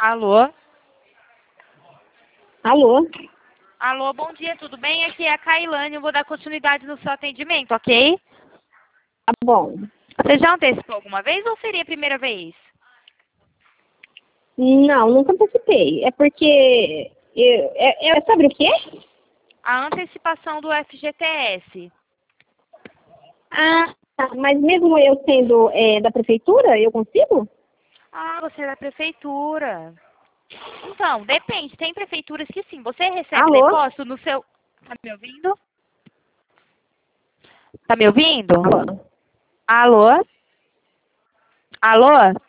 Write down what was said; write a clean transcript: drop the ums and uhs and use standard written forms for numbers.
Alô? Alô? Alô, bom dia, tudo bem? Aqui é a Kailane, eu vou dar continuidade no seu atendimento, ok? Tá bom. Você já antecipou alguma vez ou seria a primeira vez? Não, nunca antecipei. É porque... sabe o que é? A antecipação do FGTS. Ah, mas mesmo eu sendo da prefeitura, eu consigo? Ah, você é da prefeitura. Então, depende. Tem prefeituras que sim. Você recebe Alô? depósito no seu... Tá me ouvindo? Tá me ouvindo? Alô? Alô? Alô?